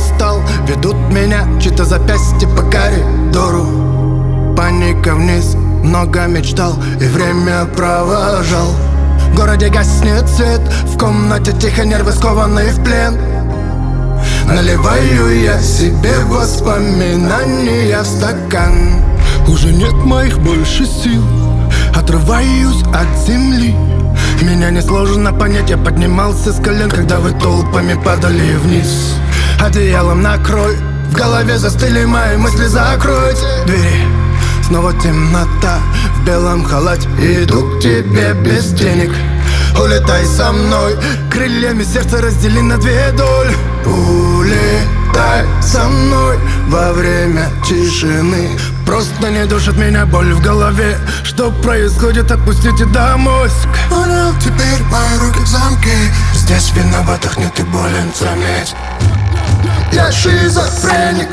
достал. Ведут меня чьи-то запястья по коридору. Паника вниз, много мечтал и время провожал. В городе гаснет свет, в комнате тихо, нервы скованы в плен. Наливаю я себе воспоминания в стакан. Уже нет моих больше сил, отрываюсь от земли. Меня несложно понять, я поднимался с колен, когда вы толпами падали вниз. Одеялом накрой, в голове застыли мои мысли, закройте двери. Снова темнота, в белом халате, иду к тебе без денег. Улетай со мной, крыльями сердце раздели на две доли. Улетай со мной во время тишины. Просто не душит меня боль в голове. Что происходит, отпустите домой. Понял, теперь мои руки в замке. Здесь виноватых нет и болен, заметь. Я шизофреник.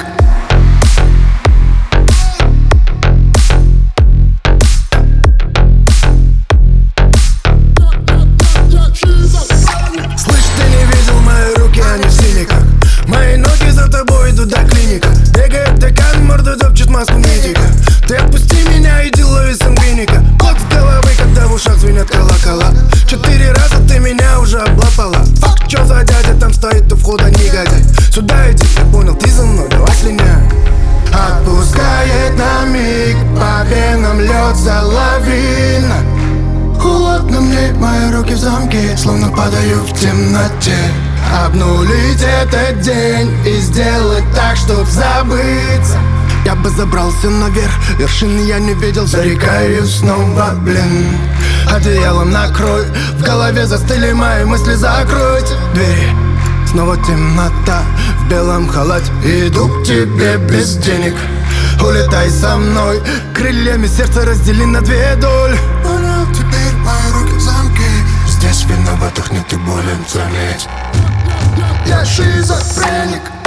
Мои ноги за тобой идут до клиника. Бегает декан, морду топчет маску медика. Ты отпусти меня, иди лови сангвиника. Кот с головы, когда в ушах звенят колокола. 4 раза ты меня уже облапала. Фак, чё за дядя там стоит у входа, негодяй? Сюда иди, я понял, ты за мной, давай слиняй. Отпускает на миг, по венам льется лавина. Холодно мне, мои руки в замке, словно падаю в темноте. Обнулить этот день и сделать так, чтоб забыться. Я бы забрался наверх, вершины я не видел. Зарекаюсь снова, блин. Одеялом накрой, в голове застыли мои мысли, закройте двери. Снова темнота, в белом халате, иду к тебе без денег. Улетай со мной, крыльями сердце раздели на две доли. Понял, теперь мои руки в замке. Здесь виноватых нет и болен, заметь. Я шизофреник.